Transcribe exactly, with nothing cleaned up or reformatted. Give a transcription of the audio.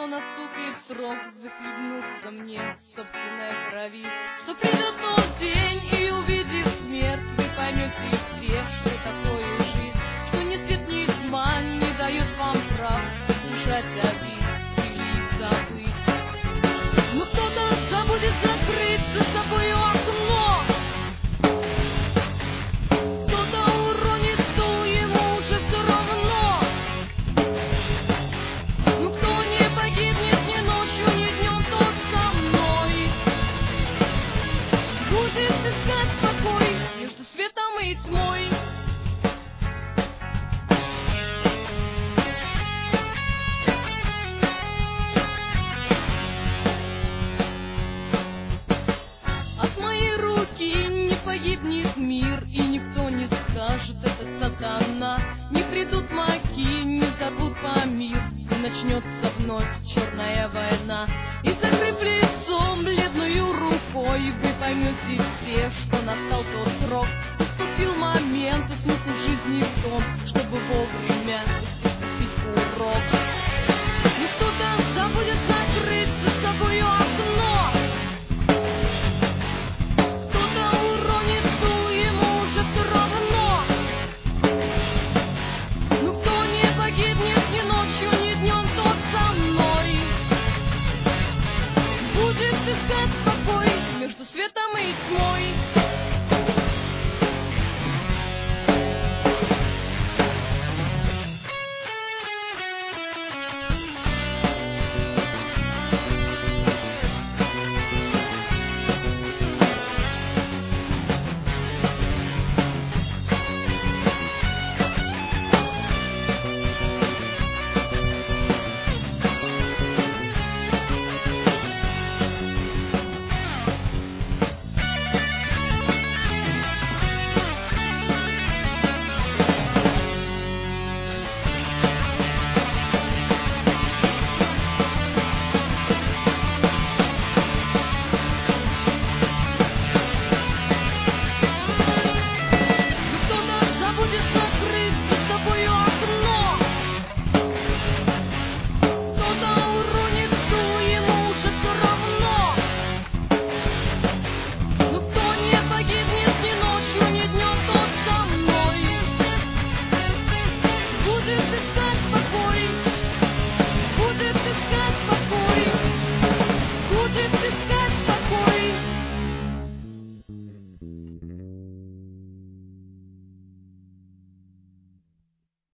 что наступит срок захлебнуться мне в собственной крови, что придет тот день и увидит смерть, вы поймете все, что такое жизнь, что ни свет, ни тьма не дает вам прав ужать обид или забыть. Но кто-то забудет закрыть за собою окно, кто-то уронит стул, ему уже все равно. Но кто не погибнет ни ночью, ни днем, тот со мной будет искать покой между светом и тьмой. От моей руки не погибнет мир, и никто не скажет, это сатана. Не придут маки, не взорвут по мир, и начнется вновь черная война. И закрыв лицом бледную рукой, вы поймете все, что настал тот